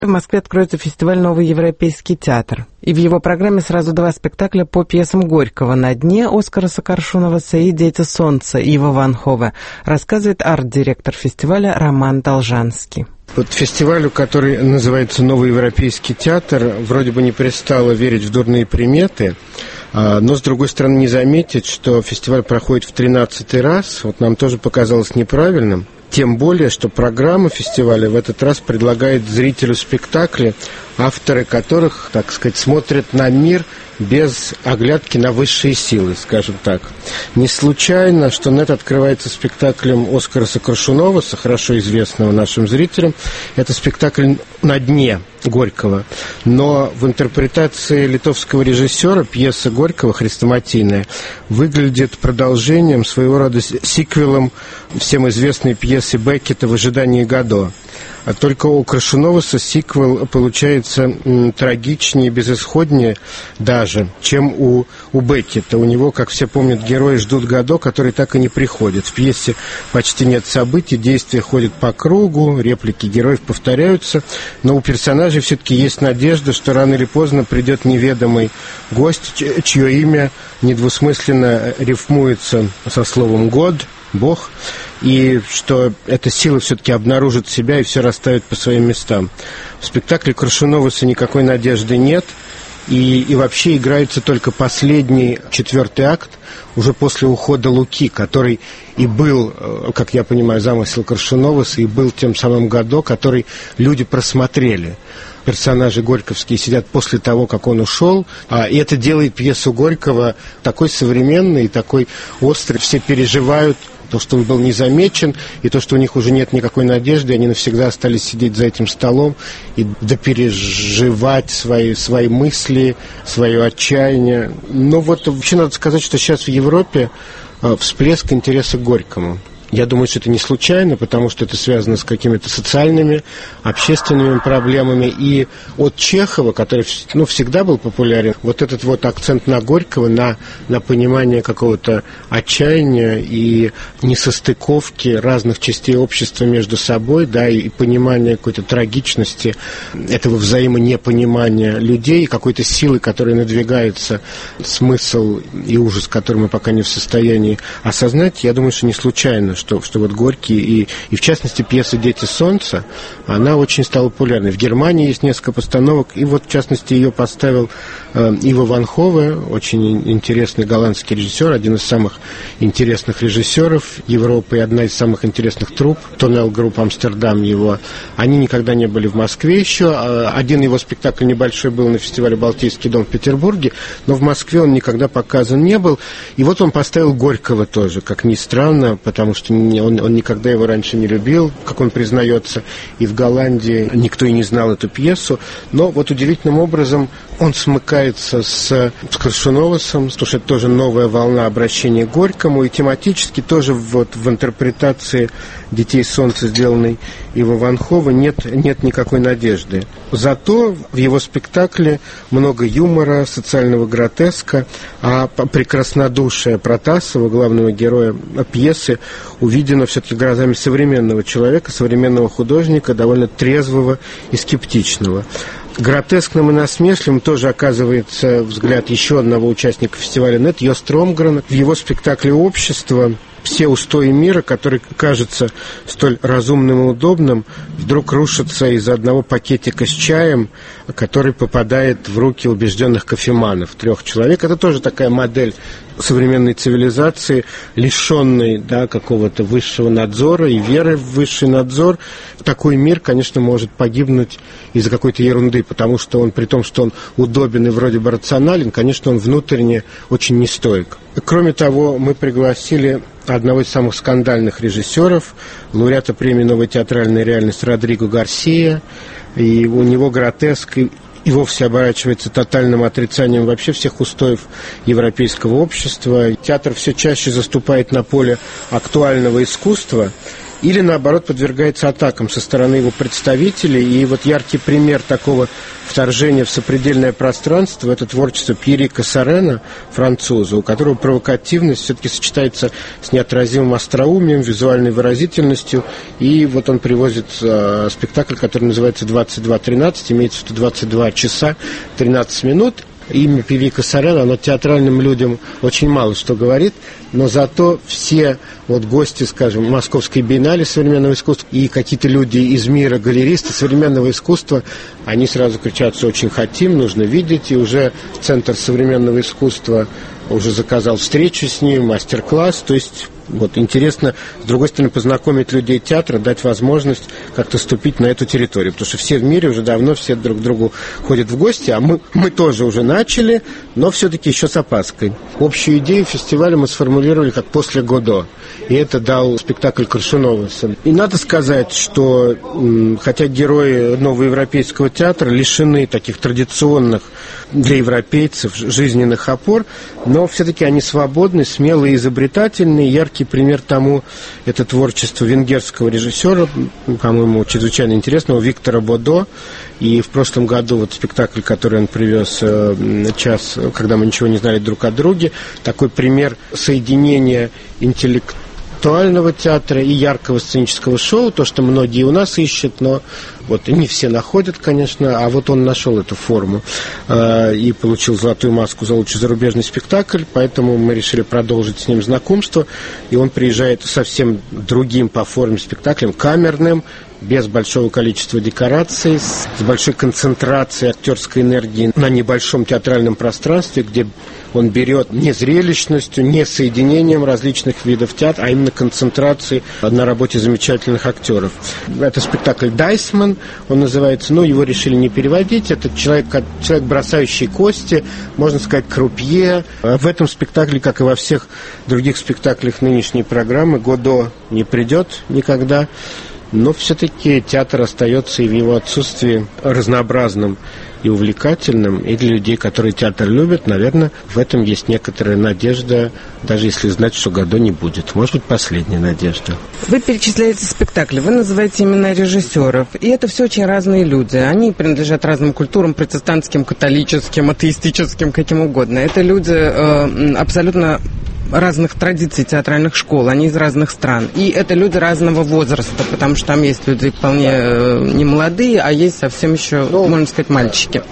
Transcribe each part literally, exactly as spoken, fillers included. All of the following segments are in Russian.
В Москве откроется фестиваль «Новый европейский театр». И в его программе сразу два спектакля по пьесам Горького «На дне» Оскара Сокоршуноваса и «Дети солнца» Ива Ванхове, рассказывает арт-директор фестиваля Роман Должанский. Вот фестивалю, который называется «Новый европейский театр», вроде бы не пристало верить в дурные приметы, но, с другой стороны, не заметить, что фестиваль проходит в тринадцатый раз, вот нам тоже показалось неправильным. Тем более, что программа фестиваля в этот раз предлагает зрителю спектакли, авторы которых, так сказать, смотрят на мир без оглядки на высшие силы, скажем так. Не случайно, что НЭТ открывается спектаклем Оскара Сокоршуноваса, хорошо известного нашим зрителям. Это спектакль «На дне» Горького. Но в интерпретации литовского режиссера пьеса Горького «Хрестоматийная» выглядит продолжением, своего рода сиквелом всем известной пьесы Беккета «В ожидании Годо». А только у Коршуноваса сиквел получается м, трагичнее, безысходнее даже, чем у, у Беккета. У него, как все помнят, герои ждут Годо, который так и не приходит. В пьесе почти нет событий, действия ходят по кругу, реплики героев повторяются, но у персонажей все-таки есть надежда, что рано или поздно придет неведомый гость, чье имя недвусмысленно рифмуется со словом «год», Бог, и что эта сила все-таки обнаружит себя и все расставит по своим местам. В спектакле Коршуноваса никакой надежды нет, и, и вообще играется только последний, четвертый акт, уже после ухода Луки, который и был, как я понимаю, замысел Коршуноваса, и был тем самым Годо, который люди просмотрели. Персонажи горьковские сидят после того, как он ушел, и это делает пьесу Горького такой современной, такой острой. Все переживают то, что он был незамечен, и то, что у них уже нет никакой надежды, они навсегда остались сидеть за этим столом и допереживать свои, свои мысли, свое отчаяние. Но вот вообще надо сказать, что сейчас в Европе всплеск интереса к Горькому. Я думаю, что это не случайно, потому что это связано с какими-то социальными, общественными проблемами. И от Чехова, который ну, всегда был популярен, вот этот вот акцент на Горького, на, на понимание какого-то отчаяния и несостыковки разных частей общества между собой, да, и понимание какой-то трагичности этого взаимонепонимания людей, какой-то силы, которая надвигается, смысл и ужас, который мы пока не в состоянии осознать, я думаю, что не случайно, Что, что вот Горький и, и, в частности, пьеса «Дети солнца», она очень стала популярной. В Германии есть несколько постановок, и вот, в частности, ее поставил э, Ива Ванхове, очень интересный голландский режиссер, один из самых интересных режиссеров Европы, и одна из самых интересных труп, Тоннел Групп Амстердам его. Они никогда не были в Москве еще. Один его спектакль небольшой был на фестивале «Балтийский дом» в Петербурге, но в Москве он никогда показан не был. И вот он поставил Горького тоже, как ни странно, потому что Он, он никогда его раньше не любил, как он признается, и в Голландии никто и не знал эту пьесу. Но вот удивительным образом он смыкается с, с Коршуновасом, потому что это тоже новая волна обращения к Горькому, и тематически тоже вот в интерпретации «Детей солнца», сделанной Ива Ванхове, нет, нет никакой надежды. Зато в его спектакле много юмора, социального гротеска, а прекраснодушие Протасова, главного героя пьесы, увидено все-таки глазами современного человека, современного художника, довольно трезвого и скептичного. Гротескным и насмешливым тоже оказывается взгляд еще одного участника фестиваля НЭТ, Йост Ромгрена. В его спектакле «Общество» все устои мира, который кажется столь разумным и удобным, вдруг рушатся из-за одного пакетика с чаем, который попадает в руки убежденных кофеманов, трех человек. Это тоже такая модель современной цивилизации, лишенной, да, какого-то высшего надзора и веры в высший надзор. Такой мир, конечно, может погибнуть из-за какой-то ерунды, потому что он, при том, что он удобен и вроде бы рационален, конечно, он внутренне очень нестоек. Кроме того, мы пригласили одного из самых скандальных режиссеров, лауреата премии «Новая театральная реальность» Родриго Гарсия, и у него гротеск и, и вовсе оборачивается тотальным отрицанием вообще всех устоев европейского общества. Театр все чаще заступает на поле актуального искусства, или, наоборот, подвергается атакам со стороны его представителей. И вот яркий пример такого вторжения в сопредельное пространство – это творчество Пьери Кассарена, француза, у которого провокативность все-таки сочетается с неотразимым остроумием, визуальной выразительностью. И вот он привозит э, спектакль, который называется «двадцать два тринадцать», имеется в виду двадцать два часа тринадцать минут. Имя Пьери Кассарена, оно театральным людям очень мало что говорит, но зато все вот гости, скажем, Московской биеннале современного искусства и какие-то люди из мира, галеристы современного искусства, они сразу кричат: очень хотим, нужно видеть, и уже Центр современного искусства уже заказал встречу с ним, мастер-класс, то есть вот интересно, с другой стороны, познакомить людей театра, дать возможность как-то ступить на эту территорию, потому что все в мире уже давно все друг к другу ходят в гости, а мы, мы тоже уже начали, но все-таки еще с опаской. Общую идею фестиваля мы сформулировали как «После Годо», и это дал спектакль Коршуноваса. И надо сказать, что хотя герои новоевропейского театра лишены таких традиционных для европейцев жизненных опор, но все-таки они свободны, смелые, изобретательные. Яркий пример тому – это творчество венгерского режиссера, по-моему, чрезвычайно интересного, Виктора Бодо. И в прошлом году вот спектакль, который он привез, «Час, когда мы ничего не знали друг о друге», такой пример соединения интеллектуального интеллектуального театра и яркого сценического шоу, то, что многие у нас ищут, но вот не все находят, конечно, а вот он нашел эту форму э, и получил «Золотую маску» за лучший зарубежный спектакль, поэтому мы решили продолжить с ним знакомство, и он приезжает совсем другим по форме спектаклем, камерным, без большого количества декораций, с большой концентрацией актерской энергии на небольшом театральном пространстве, где он берет не зрелищностью, не соединением различных видов театра, а именно концентрацией на работе замечательных актеров. Это спектакль «Дайсман», он называется, но его решили не переводить. Это человек, человек, бросающий кости, можно сказать, крупье. В этом спектакле, как и во всех других спектаклях нынешней программы, Годо не придет никогда. Но все-таки театр остается и в его отсутствии разнообразным и увлекательным. И для людей, которые театр любят, наверное, в этом есть некоторая надежда, даже если знать, что Годо не будет. Может быть, последняя надежда. Вы перечисляете спектакли, вы называете имена режиссеров. И это все очень разные люди. Они принадлежат разным культурам, протестантским, католическим, атеистическим, каким угодно. Это люди э, абсолютно разных традиций театральных школ, они из разных стран. И это люди разного возраста, потому что там есть люди вполне э, не молодые, а есть совсем еще, ну, можно сказать, мальчики.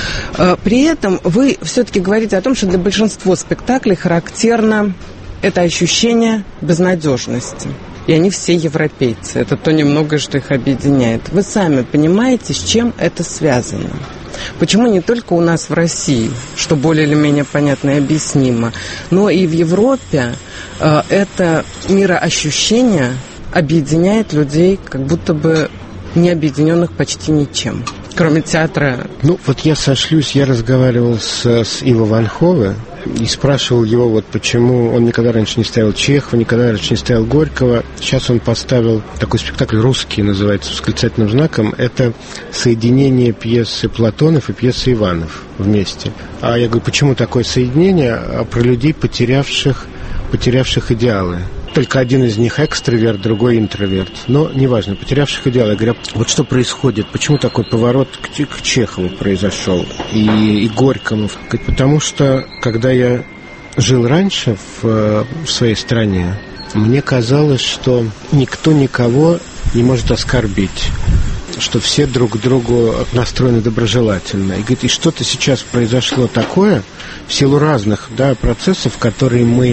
Э, при этом вы все-таки говорите о том, что для большинства спектаклей характерно это ощущение безнадежности. И они все европейцы. Это то немногое, что их объединяет. Вы сами понимаете, с чем это связано? Почему не только у нас в России, что более или менее понятно и объяснимо, но и в Европе э, это мироощущение объединяет людей, как будто бы не объединенных почти ничем, кроме театра. Ну, вот я сошлюсь, я разговаривал с, с Иво Ван Хове и спрашивал его, вот почему он никогда раньше не ставил Чехова, никогда раньше не ставил Горького. Сейчас он поставил такой спектакль «Русский», называется, с восклицательным знаком. Это соединение пьесы Платонов и пьесы Иванов вместе. А я говорю, почему такое соединение? А про людей, потерявших, потерявших идеалы. Только один из них экстраверт, другой интроверт. Но неважно, потерявших идеалы. Я говорю, вот что происходит? Почему такой поворот к, к Чехову произошел и, и Горькому? Потому что, когда я жил раньше в, в своей стране, мне казалось, что никто никого не может оскорбить, что все друг к другу настроены доброжелательно. И говорит, и что-то сейчас произошло такое в силу разных, да, процессов, которые мы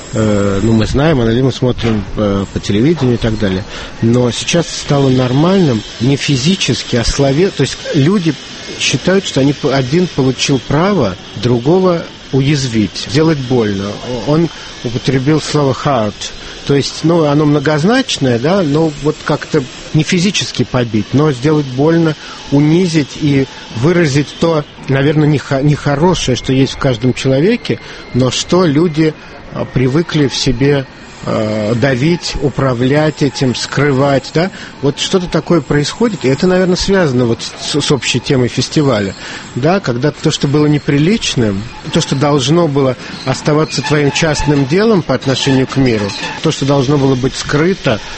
ну, мы знаем, иногда мы смотрим э, по телевидению и так далее. Но сейчас стало нормальным не физически, а слове. То есть люди считают, что они, один получил право другого уязвить, сделать больно. Он употребил слово hurt. То есть, ну, оно многозначное, да, но вот как-то не физически побить, но сделать больно, унизить и выразить то, наверное, нехорошее, что есть в каждом человеке, но что люди привыкли в себе э, давить, управлять этим, скрывать, да, вот что-то такое происходит, и это, наверное, связано вот с, с общей темой фестиваля, да, когда то, что было неприличным, то, что должно было оставаться твоим частным делом по отношению к миру, то, что должно было быть скрыто,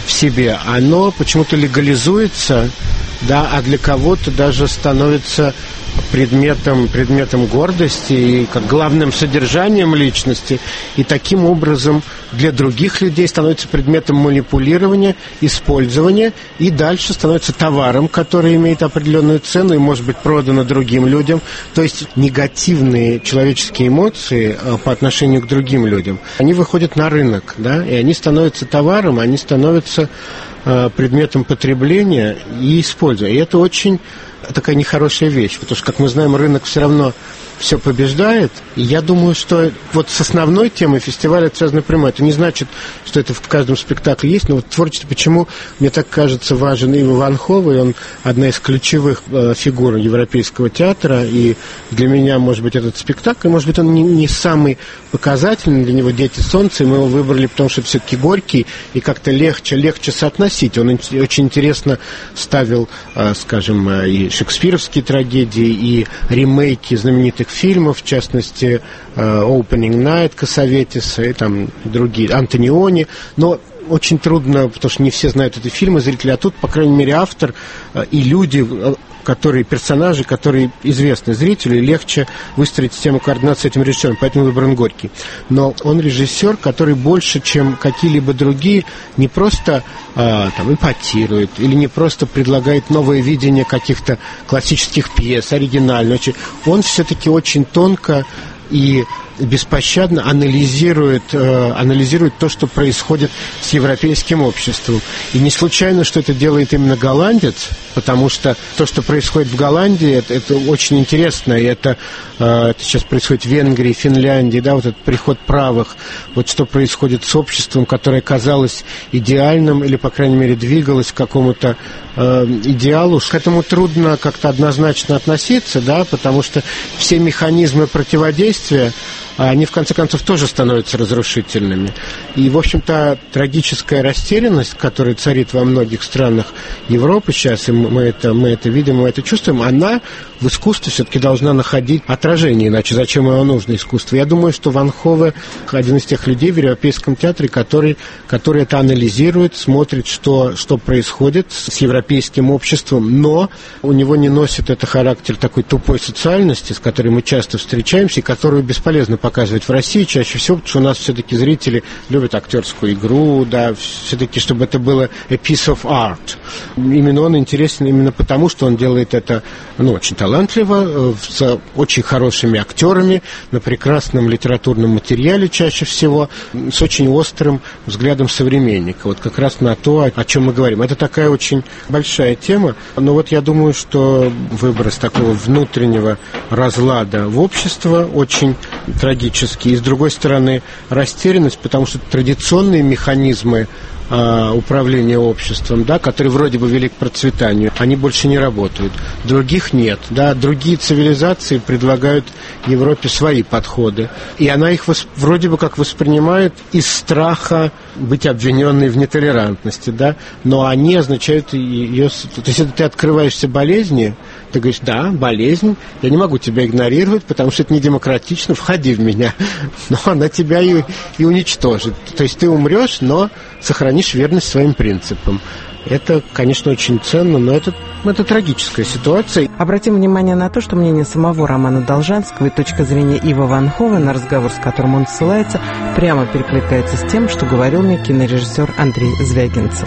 в себе, оно почему-то легализуется, да, а для кого-то даже становится предметом, предметом гордости и как главным содержанием личности, и таким образом для других людей становится предметом манипулирования, использования, и дальше становится товаром, который имеет определенную цену и может быть продано другим людям. То есть негативные человеческие эмоции по отношению к другим людям, они выходят на рынок, да, и они становятся товаром, они становятся предметом потребления и использования. И это очень такая нехорошая вещь, потому что, как мы знаем, рынок все равно все побеждает. И я думаю, что вот с основной темой фестиваля это связано прямо. Это не значит, что это в каждом спектакле есть, но вот творчество, почему мне так кажется важен Иво Ван-Хове, он одна из ключевых э, фигур европейского театра, и для меня, может быть, этот спектакль, может быть, он не, не самый показательный для него «Дети солнца», и мы его выбрали, потому что все-таки Горький, и как-то легче, легче соотносить. Он очень интересно ставил, э, скажем, э, и шекспировские трагедии, и ремейки знаменитых фильмов, в частности, Opening Night Кассаветиса и там другие, Антониони, но очень трудно, потому что не все знают эти фильмы, зрители, а тут, по крайней мере, автор и люди, которые, персонажи, которые известны зрителю, легче выстроить систему координации с этим режиссером, поэтому выбран Горький. Но он режиссер, который больше, чем какие-либо другие, не просто а, там, эпатирует или не просто предлагает новое видение каких-то классических пьес, оригинально. Он все-таки очень тонко и беспощадно анализирует, э, анализирует то, что происходит с европейским обществом. И не случайно, что это делает именно голландец, потому что то, что происходит в Голландии, это, это очень интересно, и это, э, это сейчас происходит в Венгрии, Финляндии, да, вот этот приход правых, вот что происходит с обществом, которое казалось идеальным, или, по крайней мере, двигалось к какому-то э, идеалу. К этому трудно как-то однозначно относиться, да, потому что все механизмы противодействия, они, в конце концов, тоже становятся разрушительными. И, в общем-то, трагическая растерянность, которая царит во многих странах Европы сейчас, и мы это, мы это видим, мы это чувствуем, она в искусстве все-таки должна находить отражение, иначе зачем его нужно искусство? Я думаю, что Ван-Хове один из тех людей в Европейском театре, который, который это анализирует, смотрит, что, что происходит с европейским обществом, но у него не носит это характер такой тупой социальности, с которой мы часто встречаемся, и которую бесполезно показывать в России чаще всего, потому что у нас все-таки зрители любят актерскую игру, да, все-таки, чтобы это было a piece of art. Именно он интересен именно потому, что он делает это, ну, очень талантливо, с очень хорошими актерами, на прекрасном литературном материале чаще всего, с очень острым взглядом современника. Вот как раз на то, о чем мы говорим. Это такая очень большая тема, но вот я думаю, что выброс такого внутреннего разлада в общество очень трагический. И, с другой стороны, растерянность, потому что традиционные механизмы э, управления обществом, да, которые вроде бы вели к процветанию, они больше не работают. Других нет. Да, другие цивилизации предлагают Европе свои подходы. И она их вос, вроде бы как воспринимает из страха быть обвиненной в нетолерантности. Да, но они означают ее... То есть, если ты открываешься болезни, ты говоришь, да, болезнь, я не могу тебя игнорировать, потому что это не демократично, входи в меня. Но она тебя и, и уничтожит. То есть ты умрешь, но сохранишь верность своим принципам. Это, конечно, очень ценно, но это, это трагическая ситуация. Обратим внимание на то, что мнение самого Романа Должанского и точка зрения Иво Ван-Хове, на разговор с которым он ссылается, прямо перекликается с тем, что говорил мне кинорежиссер Андрей Звягинцев.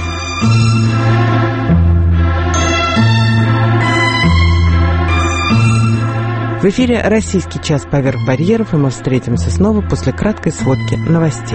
В эфире «Российский час поверх барьеров», и мы встретимся снова после краткой сводки новостей.